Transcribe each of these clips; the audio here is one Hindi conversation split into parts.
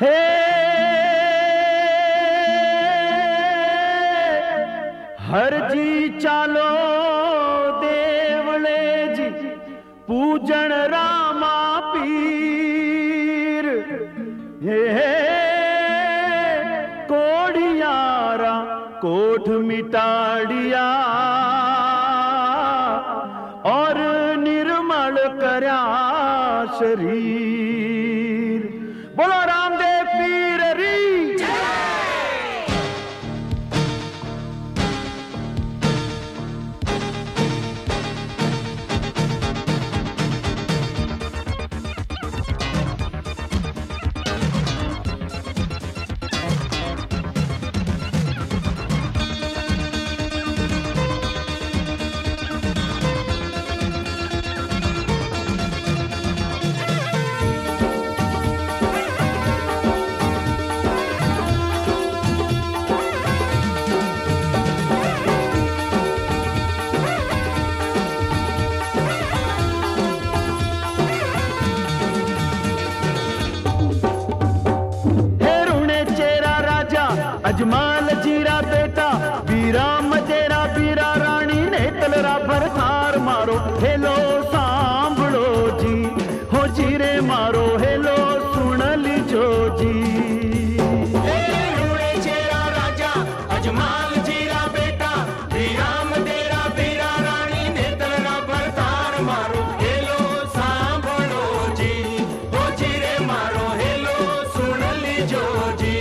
हे हर जी चालो देवले जी पूजन रामा पीर। हे कोड़ियारा कोठ मिटाड़िया और निर्मल करया शरीर। बोलो रामदेव पीर री। अजमाल जीरा बेटा वीरा मजेरा वीरा रानी ने तलरा भर थार मारो हेलो सांभलो जी हो जीरे मारो हेलो सुन लीजो जी। चेरा राजा अजमाल जीरा बेटा वीरा मजेरा वीरा रानी ने तलरा भर थार मारो हेलो सांभलो जी हो जीरे मारो हेलो सुन लीजो जी।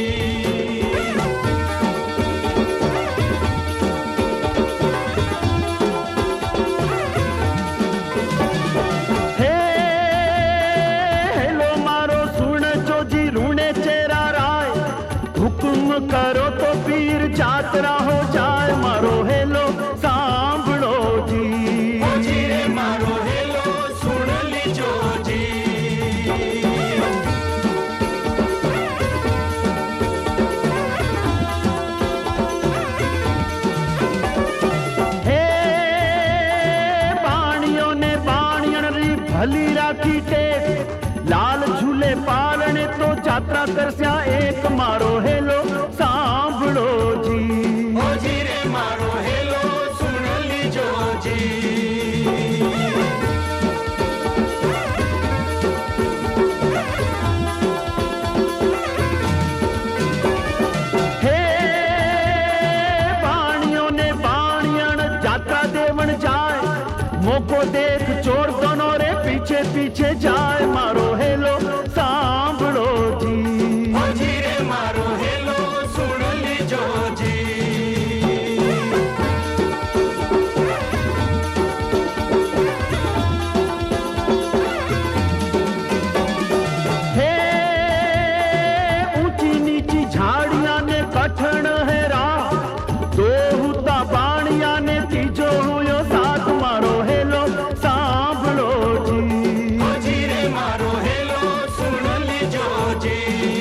करो तो पीर जात्रा हो जाए मारो हेलो सांभलो जी। हो जीरे मारो हेलो सुन लीजो जी। हे बाणियों ने बाणियन री भली राखी टेक लाल झूले पालने तो जात्रा करस्या एक मारो हेलो सांभलो जी। ओ जीरे मारो हेलो सुन लीजो जी। हे बाणियों ने बाणियन जात्रा देवन जाए मोको देख चोर दोनों रे पीछे पीछे जाए मारो हेलो सांभलो जी। ओ जीरे मारो हेलो सुन लीजो जी। हे ऊंची नीची झाड़ियां ने कठण है राह दो हुता बाणिया ने तीजो हुयो साथ मारो हेलो सांभलो जी। ओ जीरे मारो हेलो सुन लीजो जी।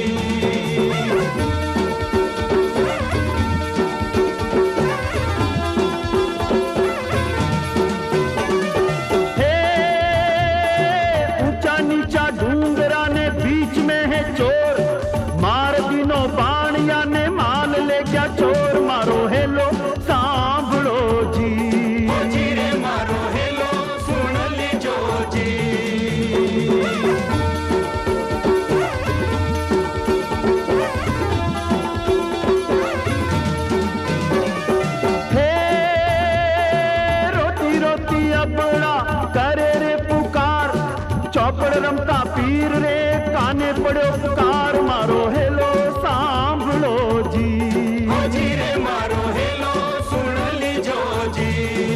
हे ऊंचा नीचा डूंगरा ने बीच में है चोर मार दिनो बाणिया ने माल ले गया चोर मारो हेलो सांभलो जी। ओ जीरे मारो हेलो सुन लीजो जी। हे रोती रोती अपना करे रे पुकार चौपड़ रमता पीर रे काने पड़ो पुकार मारो हेलो सांभलो जी। ओ जीरे मारो हेलो सुन लीजो जी।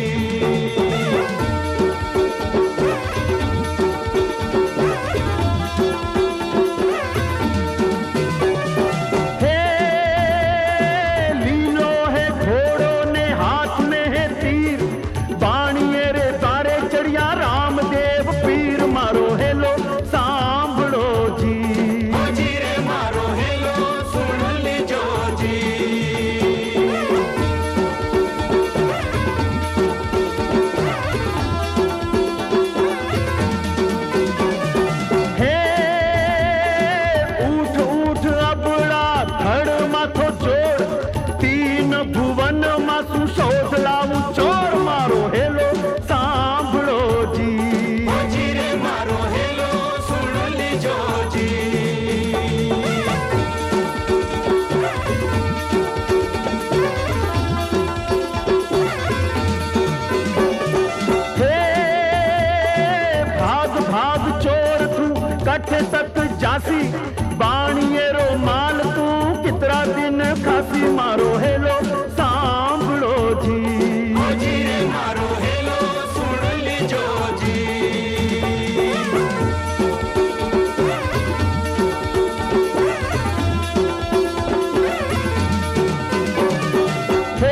हे लीलो है घोड़ो ने हाथ में है तीर बाणिये रे तारे चढ़िया रामदेव पीर मारो हेलो सांभलो जी। ओ मासू शोध लाऊं चोर मारो हेलो सांभळो जी। जी रे मारो हेलो सुन लीजो जी। हे भाग भाग चोर तू कठे तक जासी बाणिए रो माल तू कितरा दिन खासी मारो हेलो सांभळो जी। जी रे मारो हेलो सुन लीजो जी। हे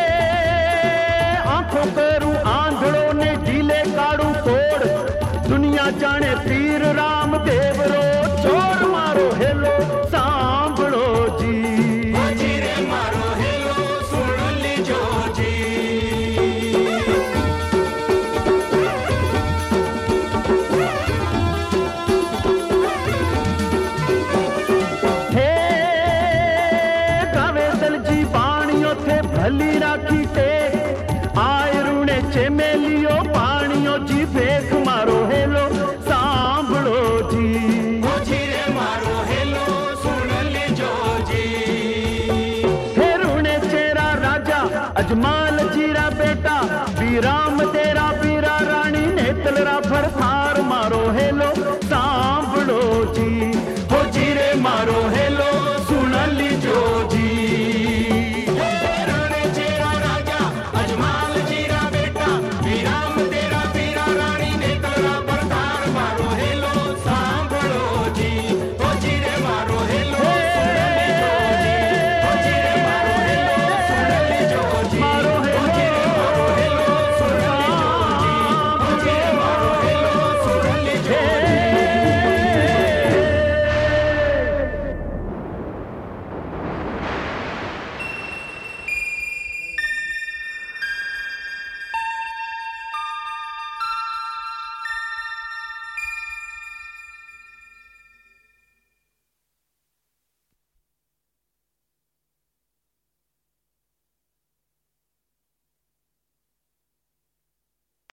आंखों करू आंधड़ो ने ढीले काड़ू तोड़ दुनिया जाने पीर राम देव रो चोर मारो हेलो सांभळो जी। जी रे मारो हेलो सुन लीजो जी। हे गावे दलजी बाणियों थे भली राखी टेक आय रूणे चेमेलियो पाणियों जी भेख मारो हेलो सांभळो जी। जी रे मारो हेलो सुन लीजो जी। हे रूणे चेरा राजा अजमाल जीरा बेटा बीराम तेरा बीरा रानी नेतलरा फरथा